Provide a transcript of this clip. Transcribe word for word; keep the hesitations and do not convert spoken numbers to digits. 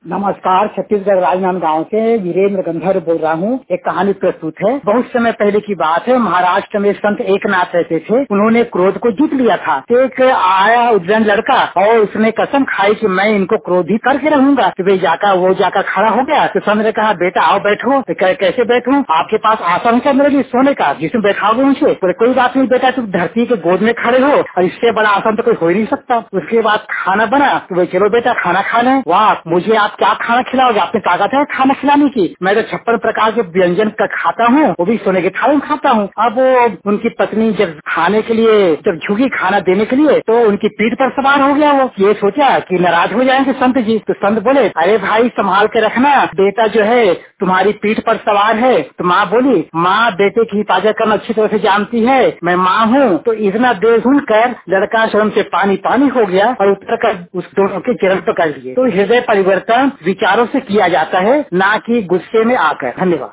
नमस्कार, छत्तीसगढ़ राजनांदगांव से वीरेंद्र गंधर्व बोल रहा हूँ। एक कहानी प्रस्तुत है। बहुत समय पहले की बात है। महाराष्ट्र में संत एकनाथ रहते थे। उन्होंने क्रोध को जीत लिया था। एक आया उज्जैन लड़का और उसने कसम खाई कि मैं इनको क्रोधित करके रहूंगा। तो वे जाकर वो जाकर खड़ा हो गया। तो संत ने कहा, बेटा आओ बैठो। तो कह, कैसे बैठूं? आपके पास आसन है मेरे लिए सोने का, जिसमें बैठाओगे उनसे? बोले कोई बात नहीं बेटा, तुम धरती के गोद में खड़े हो और इससे बड़ा आसन तो कोई हो ही नहीं सकता। उसके बाद खाना बना। तो वे चलो बेटा खाना खा लें। वाह, मुझे आप क्या खाना खिलाओगे? आपने ताकत है खाना खिलाने की? मैं तो छप्पन प्रकार के व्यंजन का खाता हूँ, वो भी सोने के थाली में खाता हूँ। अब वो उनकी पत्नी जब खाने के लिए जब झुकी खाना देने के लिए, तो उनकी पीठ पर सवार हो गया। वो ये सोचा कि नाराज हो जाएंगे संत जी। तो संत बोले, अरे भाई संभाल के रखना, बेटा जो है तुम्हारी पीठ पर सवार है। तो माँ बोली, माँ बेटे की हिफाजत करना अच्छी तरह से जानती है, मैं माँ हूँ। तो इतना देर सुनकर लड़का शर्म से पानी पानी हो गया और उतर कर उस दोनों के चरण पकड़ लिए। तो हृदय परिवर्तन विचारों से किया जाता है, ना कि गुस्से में आकर। धन्यवाद।